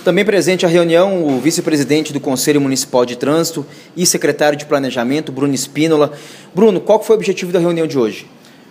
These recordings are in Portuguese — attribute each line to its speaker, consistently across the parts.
Speaker 1: Também presente à reunião, o vice-presidente do Conselho Municipal de Trânsito e secretário de Planejamento, Bruno Espínola. Bruno, qual foi o objetivo da reunião de hoje?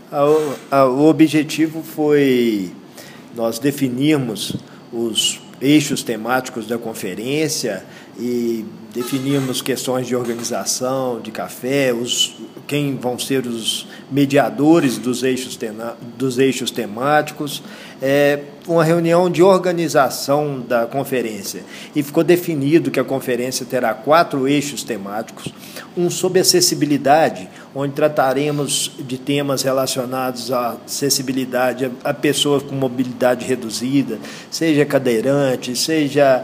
Speaker 2: O objetivo foi nós definirmos os eixos temáticos da conferência e definirmos questões de organização, de café, quem vão ser os mediadores dos eixos temáticos. Uma reunião de organização da conferência. E ficou definido que a conferência terá 4 eixos temáticos, um sobre acessibilidade, onde trataremos de temas relacionados à acessibilidade a pessoas com mobilidade reduzida, seja cadeirante, seja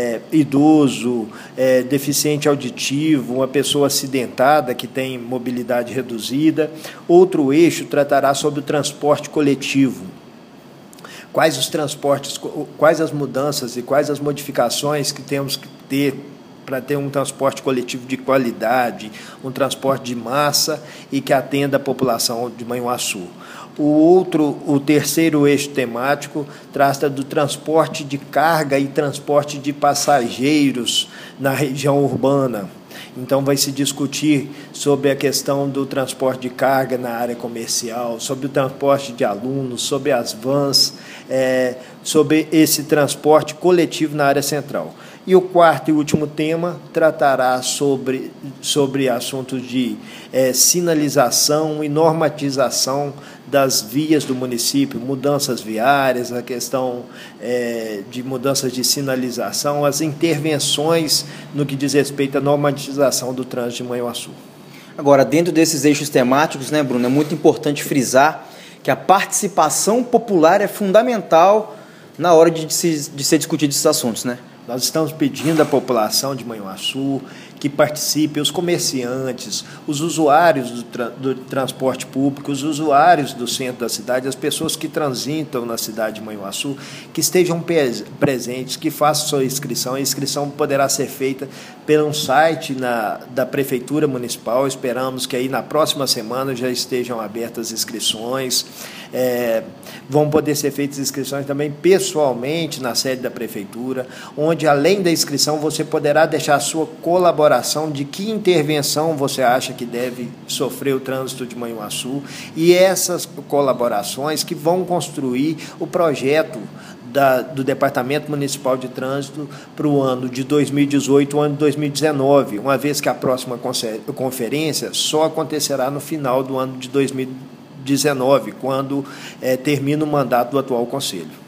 Speaker 2: idoso, deficiente auditivo, uma pessoa acidentada que tem mobilidade reduzida. Outro eixo tratará sobre o transporte coletivo. Quais os transportes, quais as mudanças e quais as modificações que temos que ter para ter um transporte coletivo de qualidade, um transporte de massa e que atenda a população de Manhuaçu. O terceiro eixo temático trata do transporte de carga e transporte de passageiros na região urbana. Então, vai se discutir sobre a questão do transporte de carga na área comercial, sobre o transporte de alunos, sobre as vans, sobre esse transporte coletivo na área central. E o quarto e último tema tratará sobre assuntos de sinalização e normatização das vias do município, mudanças viárias, a questão de mudanças de sinalização, as intervenções no que diz respeito à normatização do trânsito de Manhuaçu.
Speaker 1: Agora, dentro desses eixos temáticos, né, Bruno, é muito importante frisar que a participação popular é fundamental na hora de ser discutido esses assuntos, né?
Speaker 2: Nós estamos pedindo à população de Manhuaçu que participe, os comerciantes, os usuários do transporte público, os usuários do centro da cidade, as pessoas que transitam na cidade de Manhuaçu, que estejam presentes, que façam sua inscrição. A inscrição poderá ser feita pelo site da Prefeitura Municipal. Esperamos que aí na próxima semana já estejam abertas as inscrições. Vão poder ser feitas inscrições também pessoalmente na sede da Prefeitura, onde, além da inscrição, você poderá deixar a sua colaboração de que intervenção você acha que deve sofrer o trânsito de Manhuaçu, e essas colaborações que vão construir o projeto do Departamento Municipal de Trânsito para o ano de 2018 e o ano de 2019, uma vez que a próxima conferência só acontecerá no final do ano de 2019, quando termina o mandato do atual Conselho.